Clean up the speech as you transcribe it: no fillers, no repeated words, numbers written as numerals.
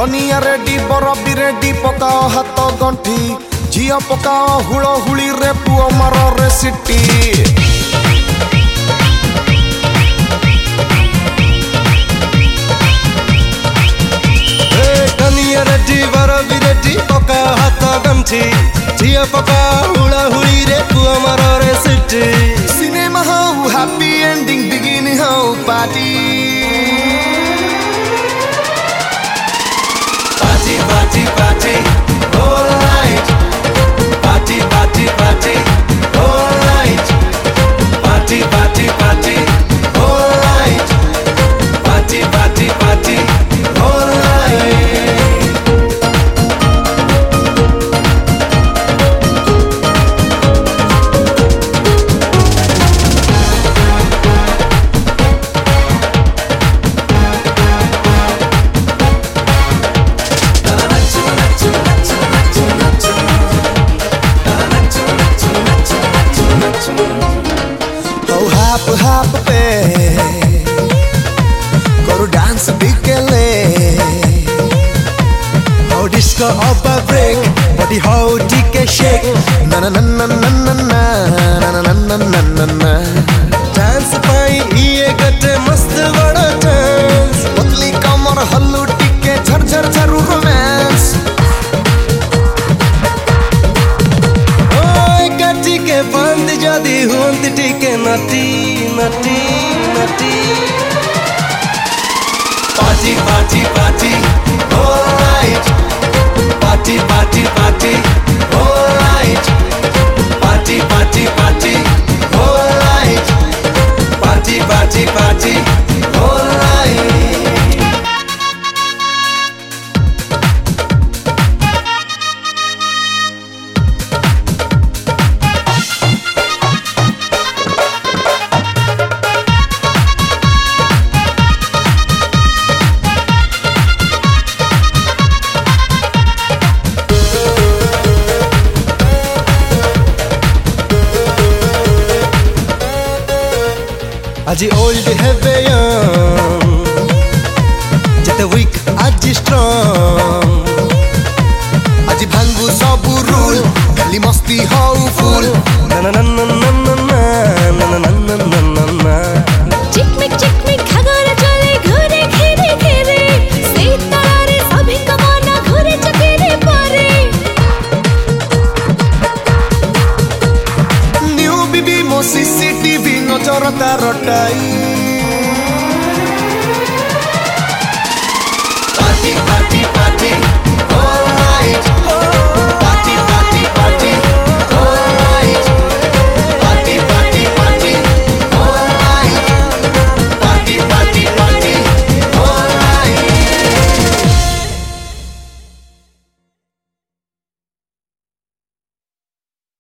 कनिया ready बरबी ready पकाओ हाथ गंठी झिया पकाओ हुड़ हुड़ी रे पुओ मार रे सिटी कनिया रेडी बरबी रेडी पकाओ हाथ गंठी झिया पकाओ हुड़ हुड़ी रे पुओ मार रे सिटी सिनेमा हो हैप्पी एंडिंग बिगिनिंग हो party Party, party, all night. Party, party, party, all night. Party, party, party, all night. Party, party, party, all night. हाप पे करू डांस बिकेले How disco up a break, body how take a shake. ना ना ना ना ना ना ना ना ना ना ना ना Dance पाई ये गटे मस्त बड़ा dance. पतली कमर हल्लू टिके झर झर झरू रोमांस ओए गटी के बंद जदी हुंद टिके नटी नटी नटी. Party, party, party, all night. Party, party, party, all night. Party, party, party, all night. Party, party, party, all night. Aji old have young, jete weak aji strong. আজি ভাঙ্গু সবু রুল খালি মস্তি হও ফুল Na na na na na na na na na na na na. चिकमिक खगोल चले घुरे घेरे घेरे सीतारे सभी कमाना घुरे चकेरे पारे নিউ বিবি মো সিসিটিভি নজর তারটাই Party, party, party.